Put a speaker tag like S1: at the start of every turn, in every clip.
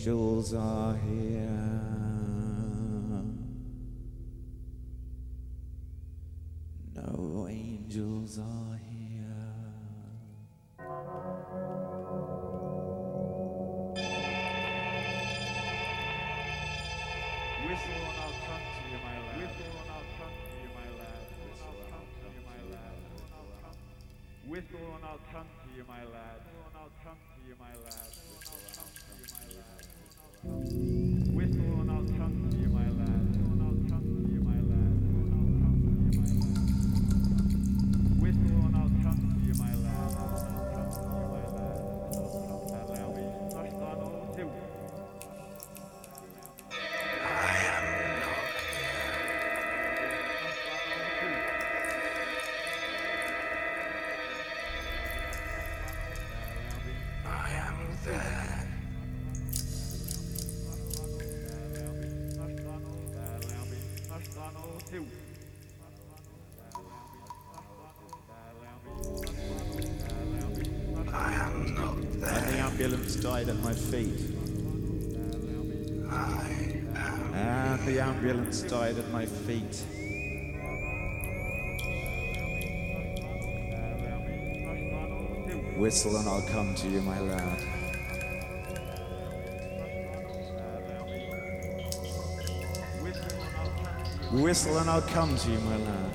S1: angels are here. No angels are here.
S2: Whistle and I'll come to you, my lad. Whistle and I'll come to you, my lad. Whistle and I'll come to you, my lad. Whistle and I'll come to you, my lad. Whistle and I'll come to you, my lad. Whistle and I'll come to you, my lad. Whistle and I'll come to you, my lad. Whistle and I'll come to you, my lad. Whistle and I'll come to you, my lad. Allow me to touch on all two.
S1: And the ambulance died at my feet. And the ambulance died at my feet. Whistle and I'll come to you, my lad. Whistle and I'll come to you, my lad.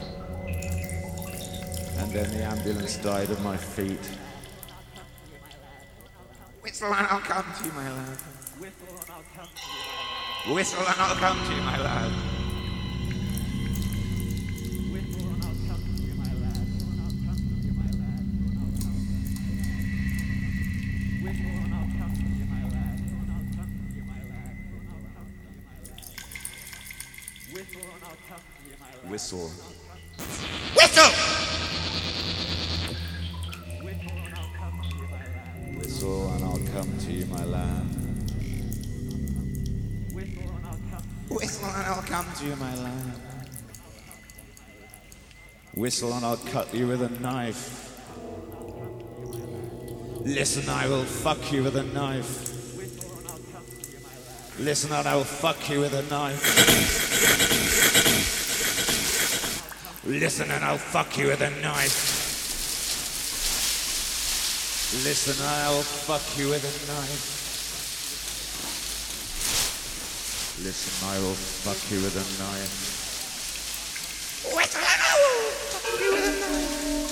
S1: And then the ambulance died at my feet. Whistle and I'll come to you, my lad. Whistle and I'll come to you, my lad. Whistle. Whistle! Whistle and I'll come to you, my lad. Whistle and I'll come to you, my lad. Whistle and I'll cut you with a knife. Listen, I will fuck you with a knife. Listen and I will fuck you with a knife. Listen and I'll fuck you with a knife. Listen, I'll fuck you with a knife. Listen, I will fuck you with a knife. Whistle and I will fuck you with a knife.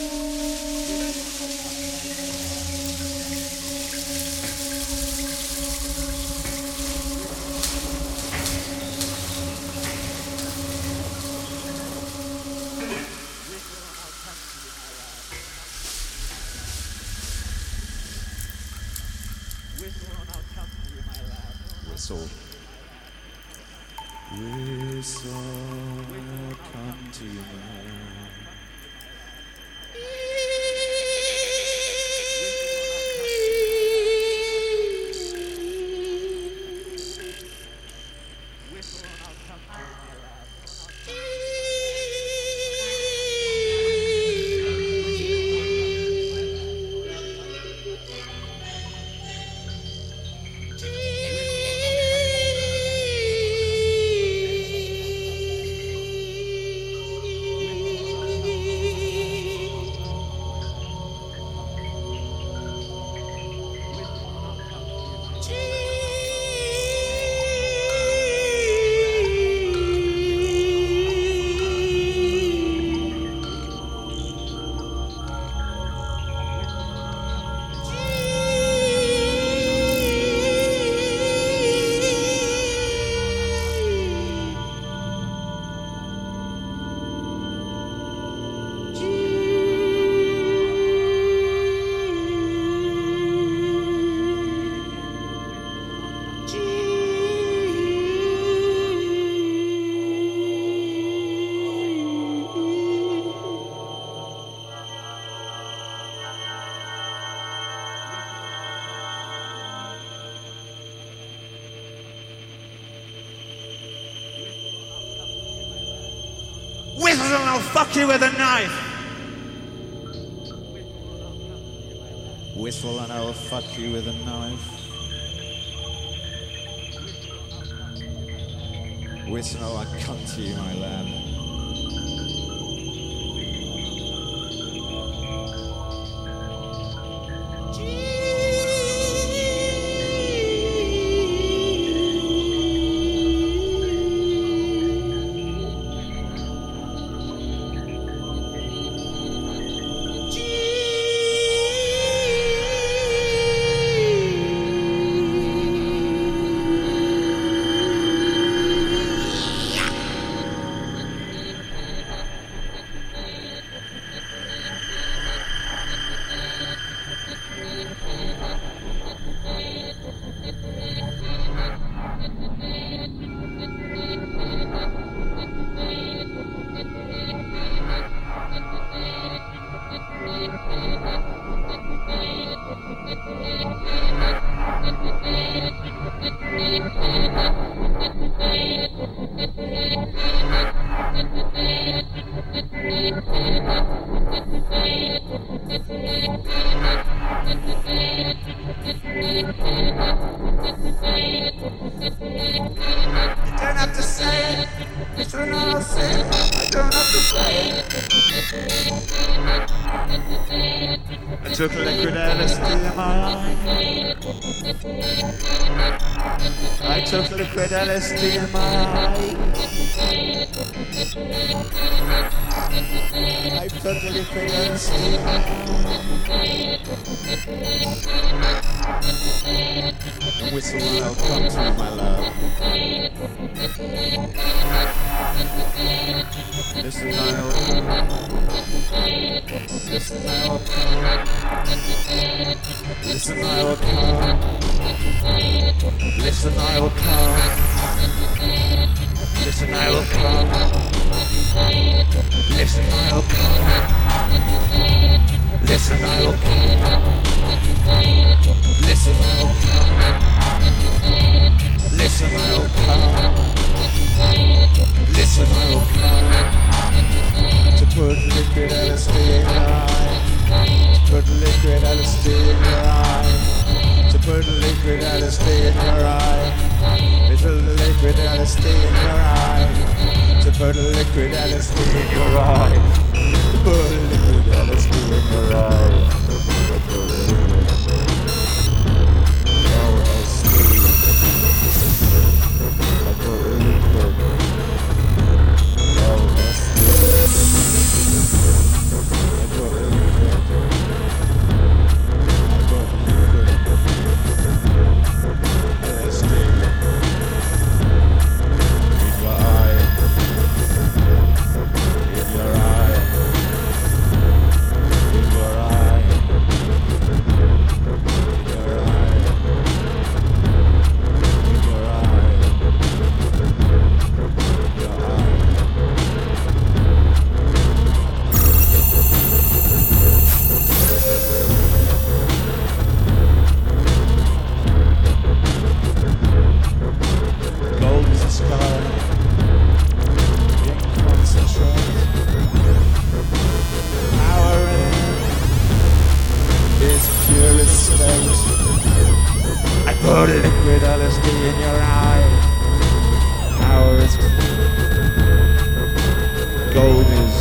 S1: Whistle. Whistle, come to you, man. Whistle and I'll fuck you with a knife. Whistle and I'll fuck you with a knife. Whistle, I come to you, my lad. Took liquid LSD in my eye. I took liquid LSD in my eye. I put liquid LSD in my eye. And whistle when I'll come to you, my love. Listen, I'll listen, I'll come. Listen, I will come. Listen, I will come. Listen, I will come. Listen, I will come. Listen, I will come. Listen, I will come. Listen, I will come. Listen, I will come. To put liquid LSD in your eye. Put liquid LSD in your eye. To put liquid LSD in your eye. To put liquid LSD in your eye. To put liquid LSD in your eye. To put liquid LSD in your eye. Put liquid LSD in your eye. Power is gold is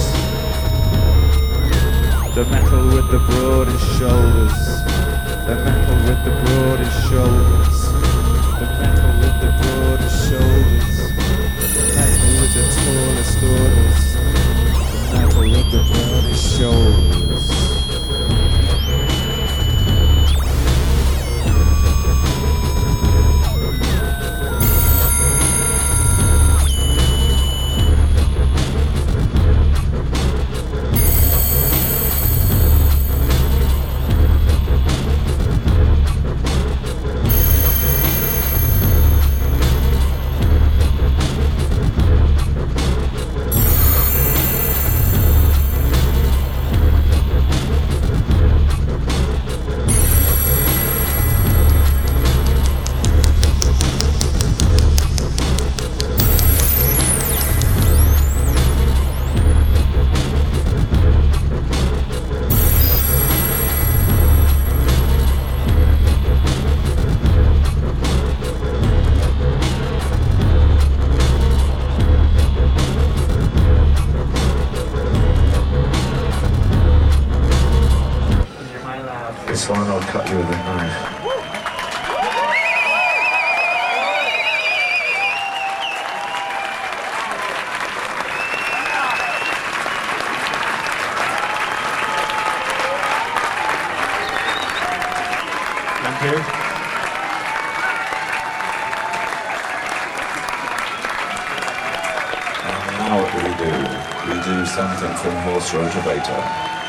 S1: the metal with the broadest shoulders. The metal with the broadest shoulders. The metal with the broadest shoulders. The metal with the tallest orders. The metal with the broadest shoulders.
S3: This one I'll cut you with a knife.
S1: Thank you.
S3: And now what do? We do something from Horse Rotor Beta.